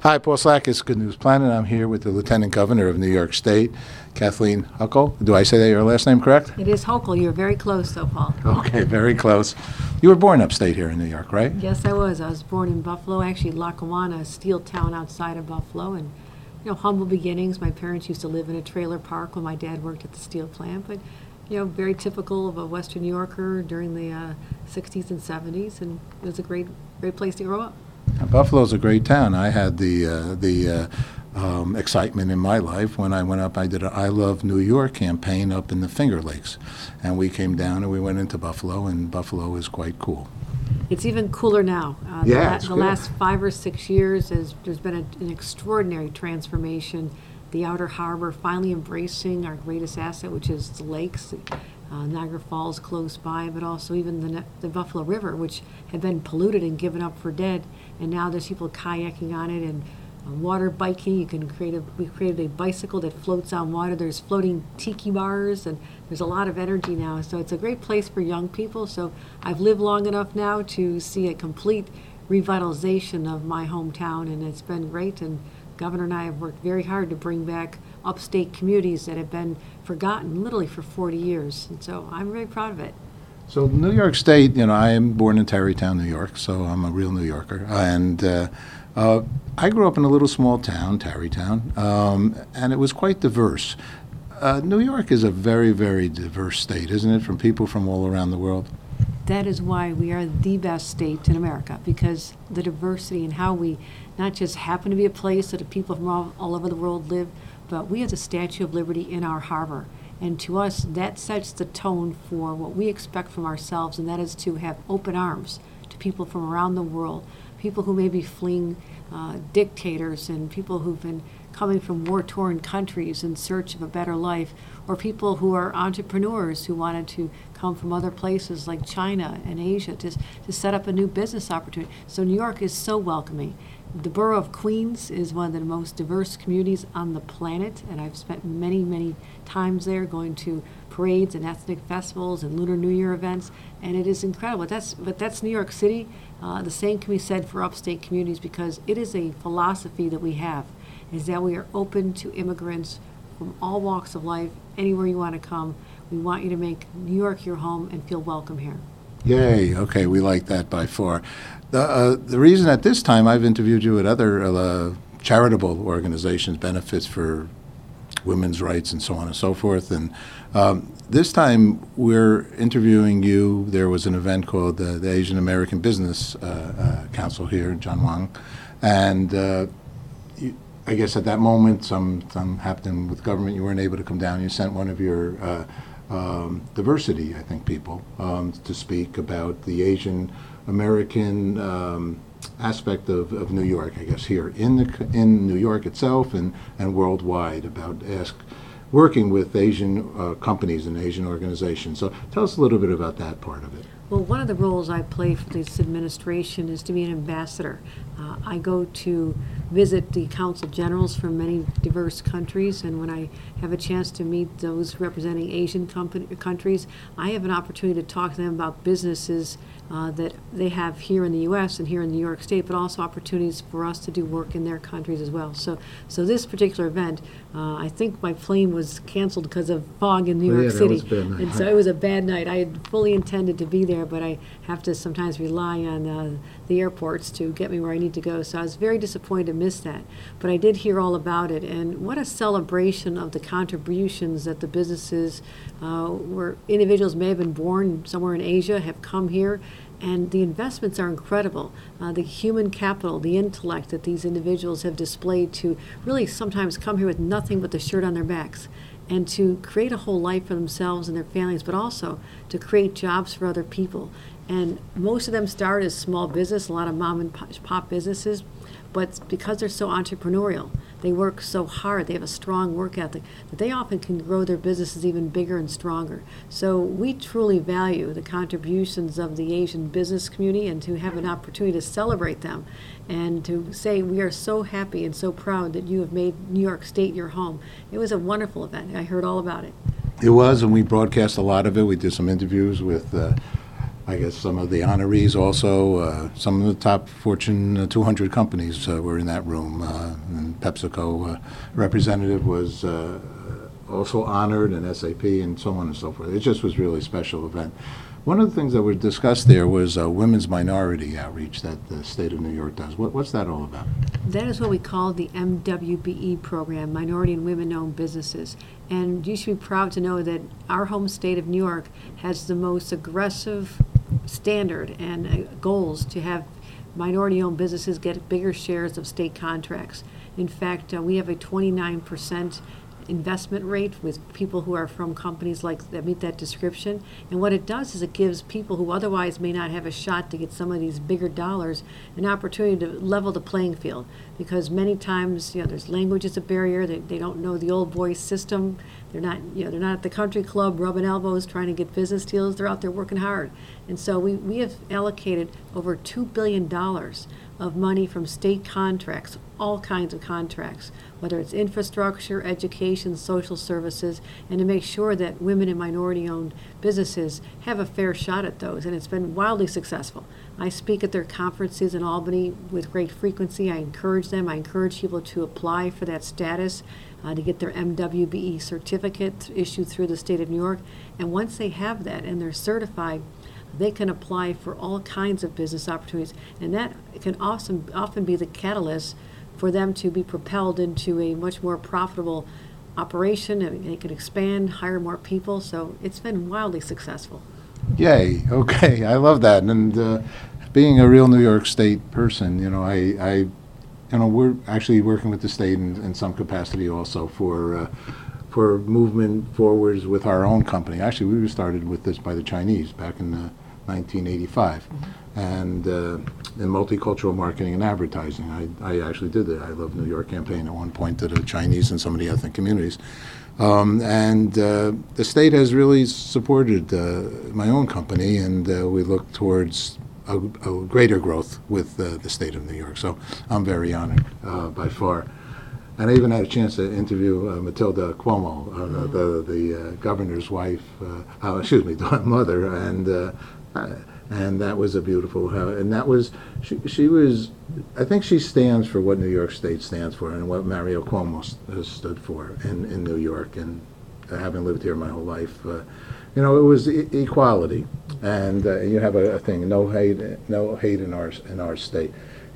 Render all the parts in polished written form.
Hi, Paul Slack. It's Good News Planet. I'm here with the Lieutenant Governor of New York State, Kathleen Hochul. Do I say that your last name correct? It is Hochul. You're very close, though, Paul. Okay, very close. You were born upstate here in New York, right? Yes, I was. I was born in Buffalo, actually Lackawanna, a steel town outside of Buffalo, and humble beginnings. My parents used to live in a trailer park when my dad worked at the steel plant, but very typical of a Western New Yorker during the 60s and 70s, and it was a great place to grow up. Buffalo's a great town. I had the excitement in my life when I went up. I did an I Love New York campaign up in the Finger Lakes, and we came down and we went into Buffalo, and Buffalo is quite cool. It's even cooler now. The last 5 or 6 years, there's been an extraordinary transformation. The Outer Harbor finally embracing our greatest asset, which is the lakes. Niagara Falls close by, but also even the Buffalo River, which had been polluted and given up for dead, and now there's people kayaking on it and water biking. We created a bicycle that floats on water. There's floating tiki bars, and there's a lot of energy now. So it's a great place for young people. So I've lived long enough now to see a complete revitalization of my hometown, and it's been great. And Governor and I have worked very hard to bring back upstate communities that have been forgotten literally for 40 years. And so I'm very proud of it. So New York State, I am born in Tarrytown, New York, so I'm a real New Yorker. And I grew up in a little small town, Tarrytown, and it was quite diverse. New York is a very, very diverse state, isn't it, from people from all around the world? That is why we are the best state in America, because the diversity and how we not just happen to be a place that people from all over the world live, but we have the Statue of Liberty in our harbor. And to us, that sets the tone for what we expect from ourselves, and that is to have open arms to people from around the world, people who may be fleeing dictators and people who've been coming from war-torn countries in search of a better life, or people who are entrepreneurs who wanted to come from other places like China and Asia to set up a new business opportunity. So New York is so welcoming. The borough of Queens is one of the most diverse communities on the planet, and I've spent many, many times there going to parades and ethnic festivals and Lunar New Year events, and it is incredible. But that's New York City. The same can be said for upstate communities, because it is a philosophy that we have, is that we are open to immigrants from all walks of life, anywhere you want to come. We want you to make New York your home and feel welcome here. Yay. Okay, we like that by far. The reason at this time I've interviewed you at other charitable organizations, benefits for women's rights and so on and so forth, and this time we're interviewing you. There was an event called the Asian American Business Council here, John Wang, and I guess at that moment some happened with government. You weren't able to come down. You sent one of your diversity, I think, people to speak about the Asian American aspect of New York, I guess, here in New York itself and worldwide, about working with Asian companies and Asian organizations. So tell us a little bit about that part of it. Well, one of the roles I play for this administration is to be an ambassador. I go to visit the consul generals from many diverse countries, and when I have a chance to meet those representing Asian countries, I have an opportunity to talk to them about businesses that they have here in the U.S. and here in New York State, but also opportunities for us to do work in their countries as well. So this particular event, I think my plane was canceled because of fog in New York City. That was a bad night. And so it was a bad night. I had fully intended to be there, but I have to sometimes rely on the airports to get me where I need to go. So I was very disappointed to miss that. But I did hear all about it, and what a celebration of the contributions that the businesses, where individuals may have been born somewhere in Asia, have come here. And the investments are incredible. The human capital, the intellect that these individuals have displayed to really sometimes come here with nothing but the shirt on their backs, and to create a whole life for themselves and their families, but also to create jobs for other people. And most of them start as small business, a lot of mom and pop businesses, but because they're so entrepreneurial, they work so hard, they have a strong work ethic, that they often can grow their businesses even bigger and stronger. So we truly value the contributions of the Asian business community, and to have an opportunity to celebrate them and to say we are so happy and so proud that you have made New York State your home. It was a wonderful event. I heard all about it. It was, and we broadcast a lot of it. We did some interviews with I guess some of the honorees also, some of the top Fortune 200 companies were in that room. And PepsiCo representative was also honored, and SAP, and so on and so forth. It just was really a special event. One of the things that were discussed there was women's minority outreach that the state of New York does. What's that all about? That is what we call the MWBE program, Minority and Women-Owned Businesses. And you should be proud to know that our home state of New York has the most aggressive standard and goals to have minority-owned businesses get bigger shares of state contracts. In fact, we have a 29% investment rate with people who are from companies like that meet that description. And what it does is it gives people who otherwise may not have a shot to get some of these bigger dollars an opportunity to level the playing field, because many times there's language is a barrier. They don't know the old boys system. They're not at the country club rubbing elbows trying to get business deals. They're out there working hard. And so we have allocated over $2 billion of money from state contracts, all kinds of contracts, whether it's infrastructure, education, social services, and to make sure that women and minority-owned businesses have a fair shot at those. And it's been wildly successful. I speak at their conferences in Albany with great frequency. I encourage them. I encourage people to apply for that status, to get their MWBE certificate issued through the state of New York. And once they have that and they're certified, they can apply for all kinds of business opportunities. And that can often be the catalyst for them to be propelled into a much more profitable operation. I mean, they can expand, hire more people. So it's been wildly successful. Yay. Okay. I love that. And being a real New York State person, we're actually working with the state in some capacity also for movement forwards with our own company. Actually, we were started with this by the Chinese back in 1985. Mm-hmm. And in multicultural marketing and advertising. I actually did the I Love New York campaign at one point to the Chinese and some of the ethnic communities. The state has really supported my own company, and we look towards a greater growth with the state of New York. So I'm very honored by far. And I even had a chance to interview Matilda Cuomo, the governor's wife, mother, and that was a beautiful. And that was she was. I think she stands for what New York State stands for, and what Mario Cuomo has stood for in New York. And having lived here my whole life, it was equality, and you have a thing: no hate in our state.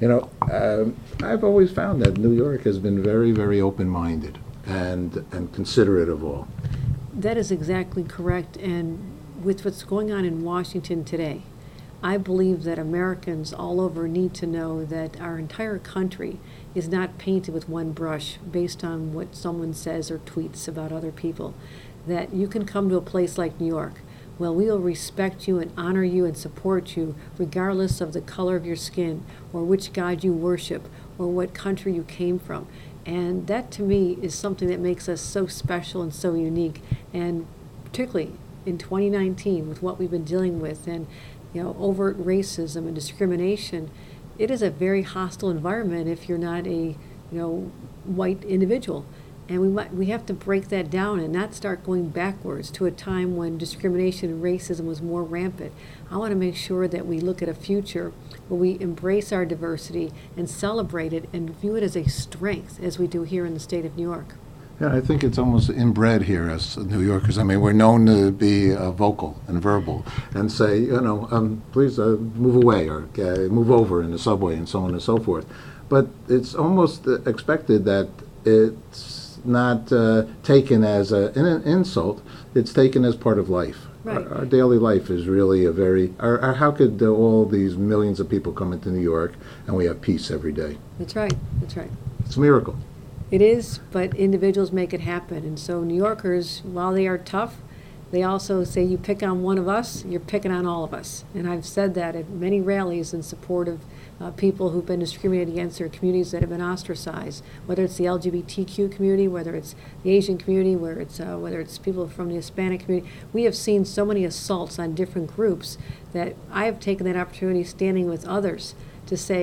I've always found that New York has been very, very open-minded and considerate of all. That is exactly correct. And with what's going on in Washington today, I believe that Americans all over need to know that our entire country is not painted with one brush based on what someone says or tweets about other people. That you can come to a place like New York. Well, we will respect you and honor you and support you regardless of the color of your skin or which God you worship or what country you came from. And that, to me, is something that makes us so special and so unique. And particularly in 2019, with what we've been dealing with and overt racism and discrimination, it is a very hostile environment if you're not a white individual. And we have to break that down and not start going backwards to a time when discrimination and racism was more rampant. I want to make sure that we look at a future where we embrace our diversity and celebrate it and view it as a strength, as we do here in the state of New York. Yeah, I think it's almost inbred here as New Yorkers. I mean, we're known to be vocal and verbal and say, please move away or move over in the subway and so on and so forth. But it's almost expected that it's not taken as an insult. It's taken as part of life. Right. Our daily life is really a very. How could all these millions of people come into New York and we have peace every day? That's right. That's right. It's a miracle. It is, but individuals make it happen. And so New Yorkers, while they are tough, they also say you pick on one of us, you're picking on all of us. And I've said that at many rallies in support of people who've been discriminated against, or communities that have been ostracized, whether it's the LGBTQ community, whether it's the Asian community, whether it's people from the Hispanic community. We have seen so many assaults on different groups that I have taken that opportunity, standing with others, to say,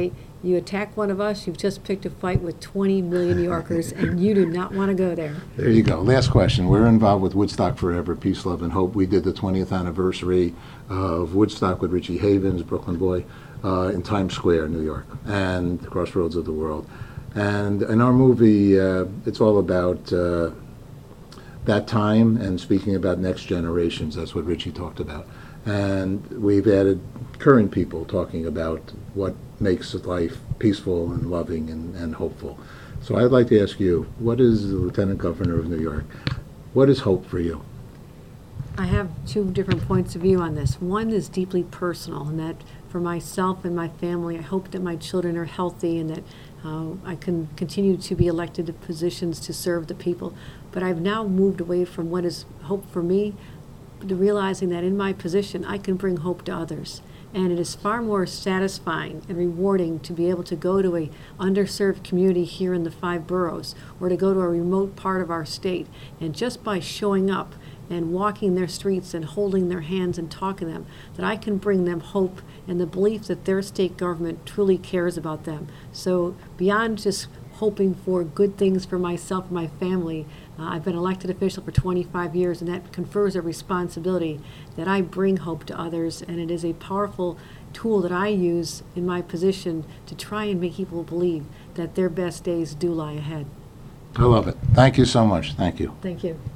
You attack one of us, you've just picked a fight with 20 million New Yorkers, and you do not want to go there. There you go. Last question. We're involved with Woodstock Forever, Peace, Love, and Hope. We did the 20th anniversary of Woodstock with Richie Havens, Brooklyn boy, in Times Square, New York, and the crossroads of the world. And in our movie, it's all about that time and speaking about next generations. That's what Richie talked about. And we've added current people talking about what makes life peaceful and loving and hopeful. So I'd like to ask you, what is the Lieutenant Governor of New York? What is hope for you? I have two different points of view on this. One is deeply personal, and that for myself and my family, I hope that my children are healthy and that I can continue to be elected to positions to serve the people. But I've now moved away from what is hope for me, to realizing that in my position, I can bring hope to others. And it is far more satisfying and rewarding to be able to go to a underserved community here in the 5 boroughs, or to go to a remote part of our state, and just by showing up and walking their streets and holding their hands and talking to them, that I can bring them hope and the belief that their state government truly cares about them. So beyond just hoping for good things for myself and my family, I've been elected official for 25 years, and that confers a responsibility that I bring hope to others, and it is a powerful tool that I use in my position to try and make people believe that their best days do lie ahead. I love it. Thank you so much. Thank you. Thank you.